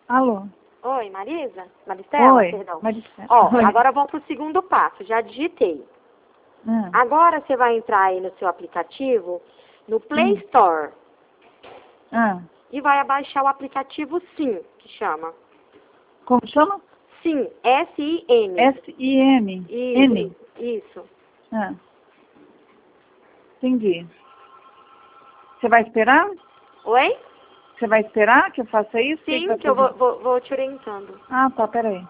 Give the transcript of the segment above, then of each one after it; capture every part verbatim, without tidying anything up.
Alô? Oi, Marisa? Maristela, Oi, perdão. Maristela. Ó, Oi. agora vamos pro segundo passo, já digitei. Ah, Agora você vai entrar aí no seu aplicativo, no Play Hum. Store, ah. e vai abaixar o aplicativo Sim, que chama. Como chama? Sim, S I M. S I M. N. Isso, isso. Ah. Entendi. Você vai esperar? Oi? Você vai esperar que eu faça isso? O que que Sim, vai que eu vou, fazer? vou, vou te orientando. Ah, tá, peraí.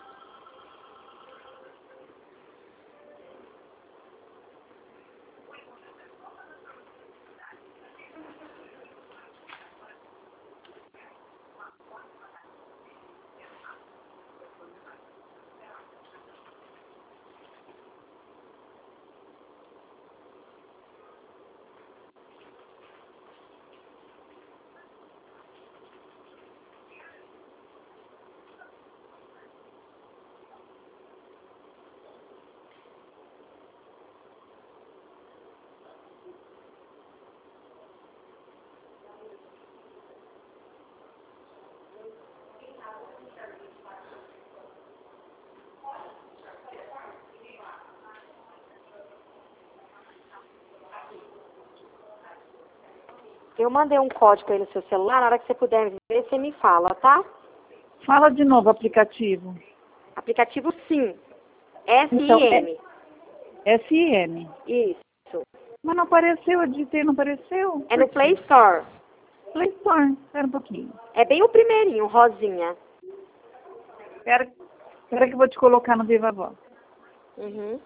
Eu mandei um código aí no seu celular, na hora que você puder ver, você me fala, tá? Fala de novo o aplicativo. Aplicativo Sim, S Então, I M. é S I M. Isso. Mas não apareceu, eu digitei, não apareceu. É no Play Store. Play Store. Espera um pouquinho. É bem o primeirinho, rosinha. Espera, espera que eu vou te colocar no Viva Voz. Uhum.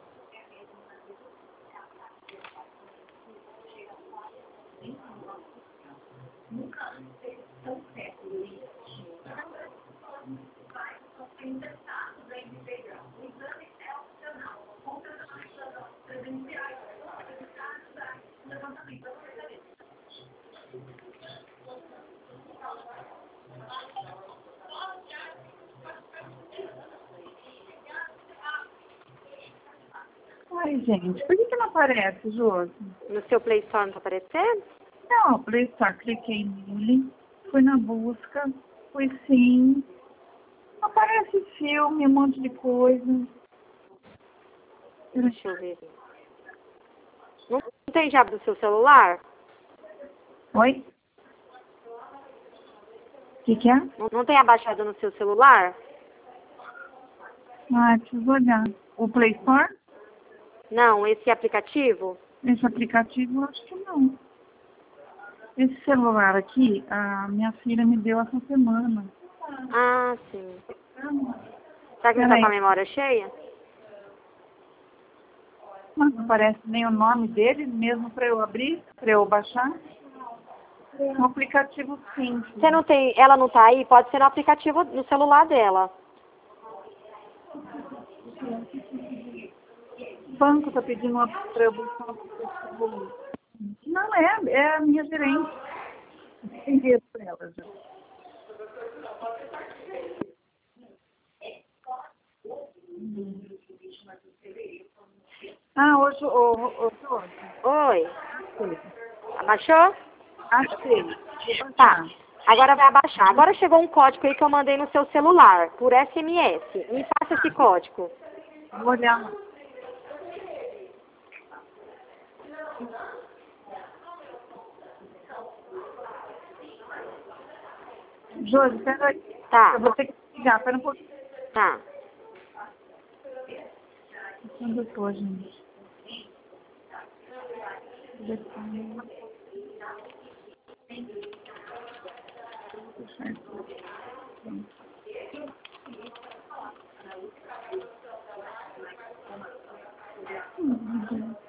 Ai, gente, por que que não aparece, Josi? No seu Play Store não tá aparecendo? Não, Play Store, cliquei nele, fui na busca, fui sim. Aparece filme, um monte de coisa. Deixa eu ver. Não tem já do seu celular? Oi? O que que é? Não, não tem abaixado no seu celular? Ah, preciso olhar. O Play Store? Não, esse aplicativo? Esse aplicativo, eu acho que não. Esse celular aqui, a minha filha me deu essa semana. Ah, sim. Será que não tá Peraí, com a memória cheia? mas não aparece nem o nome dele, mesmo para eu abrir, para eu baixar. Um aplicativo simples. Você não tem, ela não tá aí? Pode ser no aplicativo, no celular dela. O banco tá pedindo uma para eu buscar um aplicativo. Não é, é a minha gerente. Tem dinheiro para ela já. Ah, hoje, hoje, hoje. Oi. Abaixou? Achei. Tá. Agora vai abaixar. Agora chegou um código aí que eu mandei no seu celular, por S M S. Me passa esse código. Vou olhar. Josi, peraí. Tá, Eu vou ter que ligar, pera um pouquinho. tá. Onde eu tô, gente? Deixa eu